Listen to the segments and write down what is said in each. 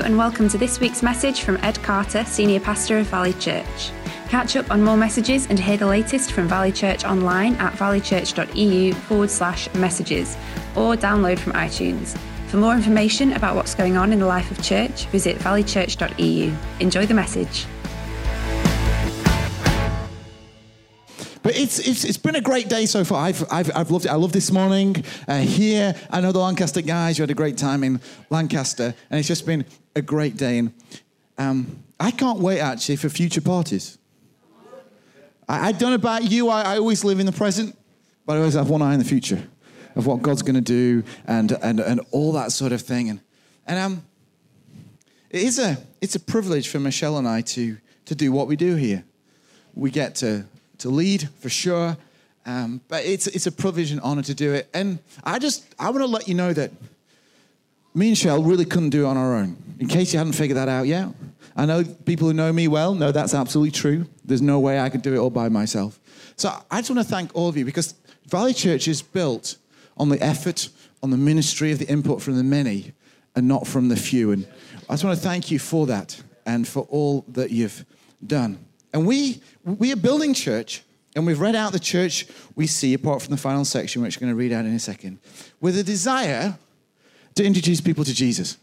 and welcome to this week's message from Ed Carter, Senior Pastor of Valley Church. Catch up on more messages and hear the latest from Valley Church online at valleychurch.eu/messages or download from iTunes. For more information about what's going on in the life of church, visit valleychurch.eu. Enjoy the message. But it's been a great day so far. I've loved it. I love this morning here. I know the Lancaster guys. You had a great time in Lancaster, and it's just been a great day. And I can't wait actually for future parties. I don't know about you. I always live in the present, but I always have one eye in the future of what God's going to do and all that sort of thing. And it's a privilege for Michelle and I to do what we do here. We get to lead for sure, but it's a privilege and honor to do it. And I want to let you know that me and Michelle really couldn't do it on our own. In case you hadn't figured that out yet, I know people who know me well know that's absolutely true. There's no way I could do it all by myself. So I just want to thank all of you, because Valley Church is built on the effort, on the ministry of the input from the many and not from the few. And I just want to thank you for that and for all that you've done. And we are building church, and we've read out the church we see, apart from the final section, which we're going to read out in a second, with a desire to introduce people to Jesus.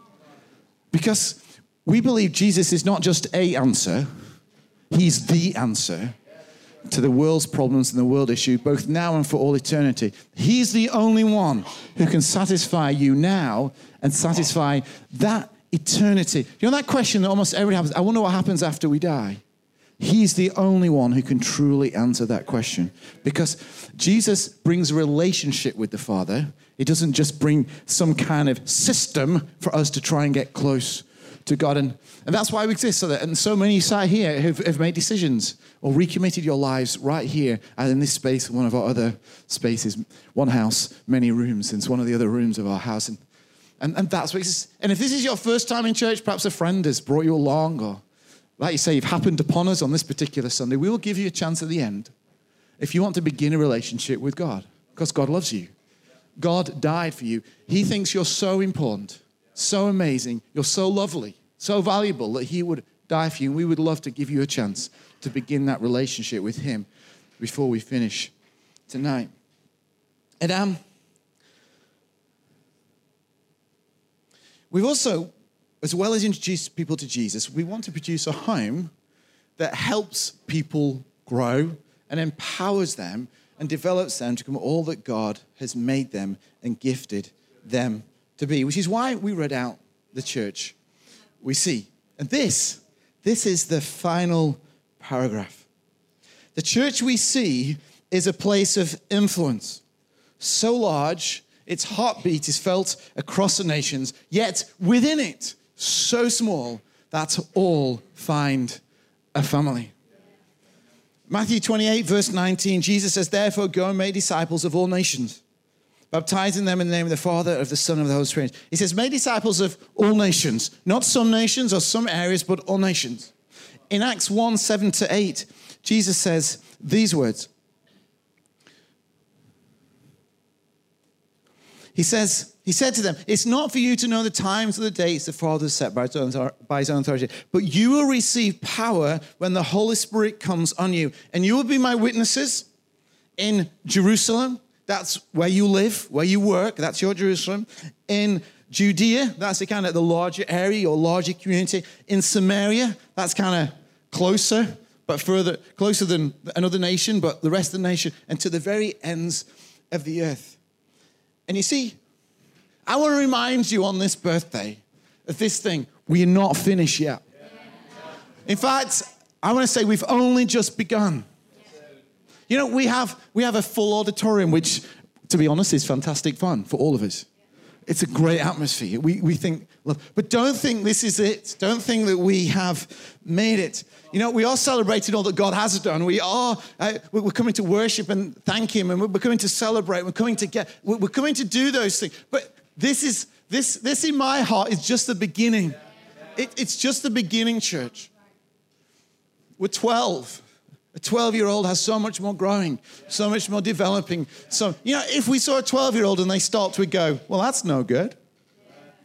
Because we believe Jesus is not just a answer, he's the answer to the world's problems and the world issue, both now and for all eternity. He's the only one who can satisfy you now and satisfy that eternity. You know that question that almost everybody has, I wonder what happens after we die? He's the only one who can truly answer that question, because Jesus brings a relationship with the Father. He doesn't just bring some kind of system for us to try and get close to God. And that's why we exist. And so many sat here have made decisions or recommitted your lives right here, and in this space, one of our other spaces, one house, many rooms. It's one of the other rooms of our house. And that's what exists. And if this is your first time in church, perhaps a friend has brought you along, or like you say, you've happened upon us on this particular Sunday, we will give you a chance at the end if you want to begin a relationship with God, because God loves you. God died for you. He thinks you're so important, so amazing, you're so lovely, so valuable that he would die for you. And we would love to give you a chance to begin that relationship with him before we finish tonight. And we've also, as well as introduce people to Jesus, we want to produce a home that helps people grow and empowers them and develops them to become all that God has made them and gifted them to be, which is why we read out the church we see. And this is the final paragraph. The church we see is a place of influence, so large its heartbeat is felt across the nations, yet within it, so small that all find a family. Matthew 28, verse 19, Jesus says, "Therefore go and make disciples of all nations, baptizing them in the name of the Father, of the Son, and of the Holy Spirit." He says, make disciples of all nations, not some nations or some areas, but all nations. In Acts 1, 7-8, Jesus says these words. He said to them, "It's not for you to know the times or the dates the Father has set by his own authority, but you will receive power when the Holy Spirit comes on you. And you will be my witnesses in Jerusalem," that's where you live, where you work, that's your Jerusalem. "In Judea," that's the kind of the larger area or larger community. "In Samaria," that's kind of closer, but closer than another nation, but the rest of the nation, "and to the very ends of the earth." And you see, I want to remind you on this birthday of this thing. We are not finished yet. In fact, I want to say we've only just begun. You know, we have a full auditorium, which, to be honest, is fantastic fun for all of us. It's a great atmosphere. We think, but don't think this is it. Don't think that we have made it. You know, we are celebrating all that God has done. We're coming to worship and thank him, and we're coming to celebrate. We're coming to do those things. But this in my heart is just the beginning. It's just the beginning, church. We're 12. A 12-year-old has so much more growing, so much more developing. So, you know, if we saw a 12-year-old and they stopped, we'd go, well, that's no good.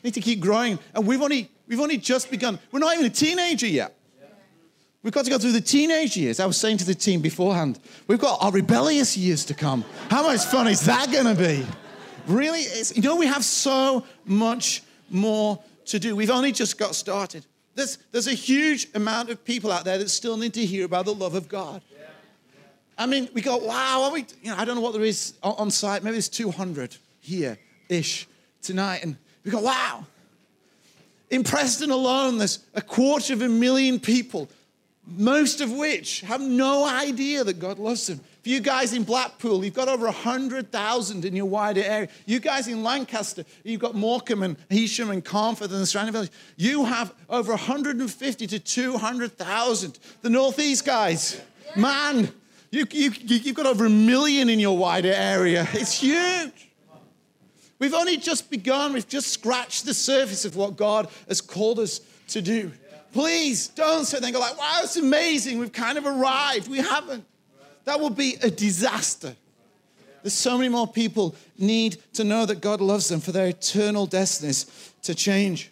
We need to keep growing. And we've only just begun. We're not even a teenager yet. We've got to go through the teenage years. I was saying to the team beforehand, we've got our rebellious years to come. How much fun is that going to be? Really? We have so much more to do. We've only just got started. There's a huge amount of people out there that still need to hear about the love of God. I mean, we go, wow, I don't know what there is on site. Maybe there's 200 here-ish tonight. And we go, wow. In Preston alone, there's 250,000 people, most of which have no idea that God loves them. For you guys in Blackpool, you've got over 100,000 in your wider area. You guys in Lancaster, you've got Morecambe and Heysham and Carnforth and the surrounding villages. You have over 150 to 200,000. The Northeast guys, man, you've got over 1 million in your wider area. It's huge. We've only just begun. We've just scratched the surface of what God has called us to do. Please don't sit there and go like, wow, it's amazing. We've kind of arrived. We haven't. That will be a disaster. There's so many more people need to know that God loves them for their eternal destinies to change.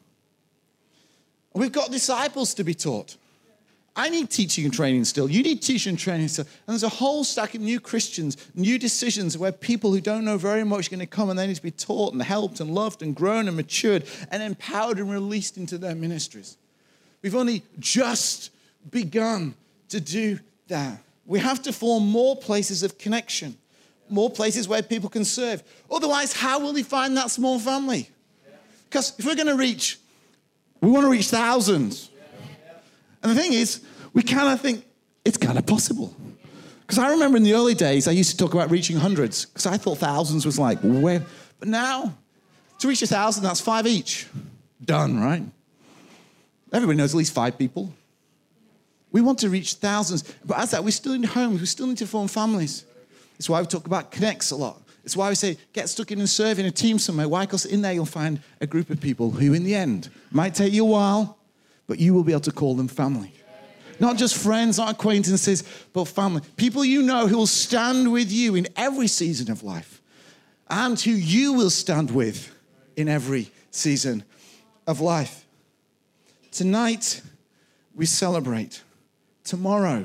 We've got disciples to be taught. I need teaching and training still. You need teaching and training still. And there's a whole stack of new Christians, new decisions where people who don't know very much are going to come and they need to be taught and helped and loved and grown and matured and empowered and released into their ministries. We've only just begun to do that. We have to form more places of connection, more places where people can serve. Otherwise, how will they find that small family? Because if we're going to we want to reach thousands. And the thing is, we kind of think it's kind of possible. Because I remember in the early days, I used to talk about reaching hundreds, because I thought thousands was like, where? But now, to reach 1,000, that's 5 each. Done, right? Everybody knows at least 5 people. We want to reach thousands. But as that, we still need homes. We still need to form families. It's why we talk about connects a lot. It's why we say, get stuck in and serve in a team somewhere. Why? Because in there you'll find a group of people who, in the end, might take you a while, but you will be able to call them family. Not just friends, not acquaintances, but family. People you know who will stand with you in every season of life and who you will stand with in every season of life. Tonight, we celebrate. Tomorrow,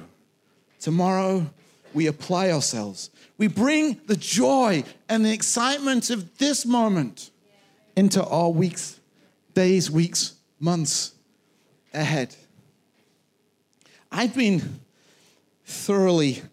we apply ourselves. We bring the joy and the excitement of this moment into our weeks, days, weeks, months ahead. I've been thoroughly,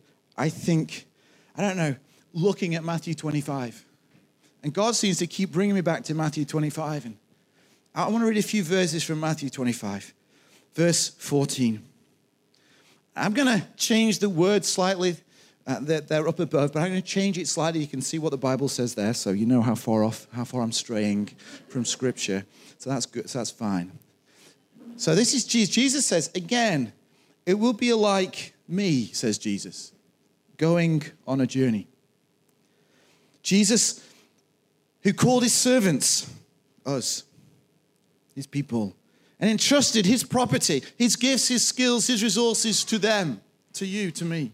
looking at Matthew 25. And God seems to keep bringing me back to Matthew 25. And I want to read a few verses from Matthew 25. Verse 14. I'm going to change the word slightly. They're up above, but I'm going to change it slightly. You can see what the Bible says there, so you know how far I'm straying from Scripture. So that's good. So that's fine. So this is Jesus. Jesus says, again, it will be like me, says Jesus, going on a journey. Jesus, who called his servants, us, his people, and entrusted his property, his gifts, his skills, his resources to them, to you, to me.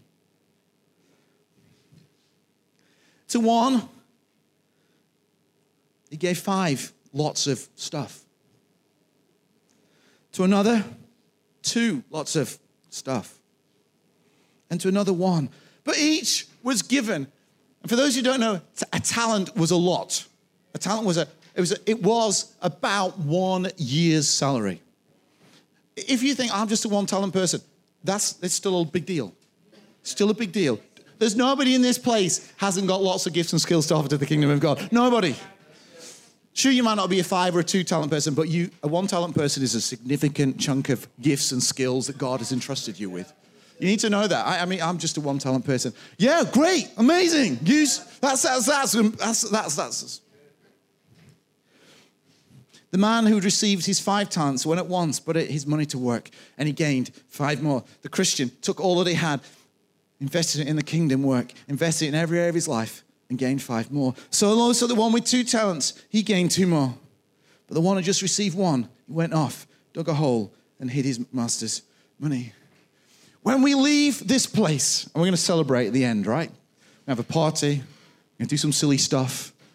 To one, he gave 5 lots of stuff. To another, 2 lots of stuff. And to another, 1. But each was given. And for those who don't know, a talent was a lot. A talent was it was about 1 year's salary. If you think, I'm just a 1-talent person, it's still a big deal. Still a big deal. There's nobody in this place hasn't got lots of gifts and skills to offer to the kingdom of God. Nobody. Sure, you might not be a 5 or a 2-talent person, but a 1-talent person is a significant chunk of gifts and skills that God has entrusted you with. You need to know that. I mean, I'm just a 1-talent person. Yeah, great, amazing. That's. The man who received his 5 talents went at once, put his money to work, and he gained 5 more. The Christian took all that he had, invested it in the kingdom work, invested it in every area of his life, and gained 5 more. So also the one with 2 talents, he gained 2 more. But the one who just received 1, he went off, dug a hole, and hid his master's money. When we leave this place, and we're going to celebrate at the end, right? We have a party, we're going to do some silly stuff,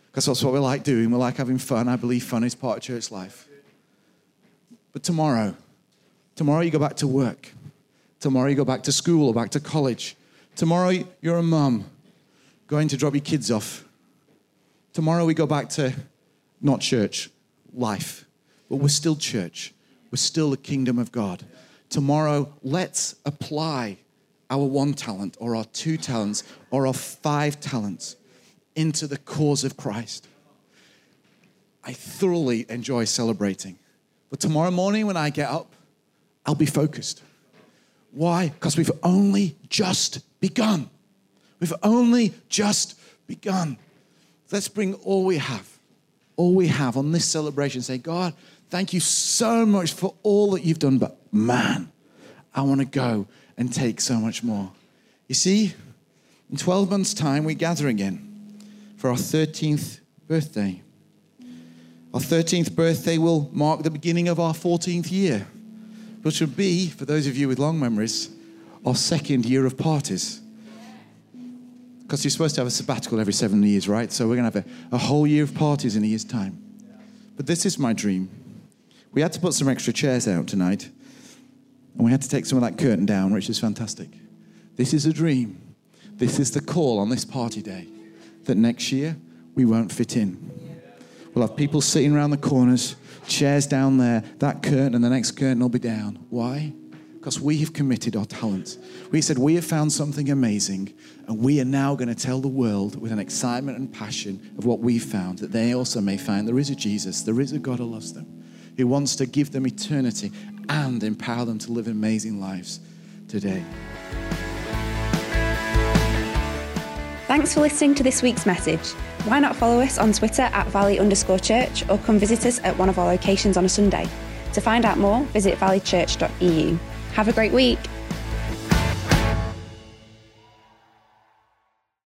because that's what we like doing. We like having fun. I believe fun is part of church life. But tomorrow you go back to work. Tomorrow you go back to school or back to college. Tomorrow you're a mum going to drop your kids off. Tomorrow we go back to not church, life. But we're still church. We're still the kingdom of God. Tomorrow, let's apply our 1 talent or our 2 talents or our 5 talents into the cause of Christ. I thoroughly enjoy celebrating. But tomorrow morning when I get up, I'll be focused. Why? Because we've only just begun. We've only just begun. Let's bring all we have on this celebration. Say, God, thank you so much for all that you've done, but man, I want to go and take so much more. You see, in 12 months' time, we gather again for our 13th birthday. Our 13th birthday will mark the beginning of our 14th year, which will be, for those of you with long memories, our 2nd year of parties. Because you're supposed to have a sabbatical every 7 years, right? So we're going to have a whole year of parties in a year's time. But this is my dream. We had to put some extra chairs out tonight, and we had to take some of that curtain down, which is fantastic. This is a dream. This is the call on this party day, that next year we won't fit in. We'll have people sitting around the corners, chairs down there, that curtain and the next curtain will be down. Why? Because we have committed our talents. We said we have found something amazing, and we are now going to tell the world with an excitement and passion of what we've found, that they also may find there is a Jesus, there is a God who loves them, who wants to give them eternity and empower them to live amazing lives today. Thanks for listening to this week's message. Why not follow us on Twitter at valley_church or come visit us at one of our locations on a Sunday. To find out more, visit valleychurch.eu. Have a great week.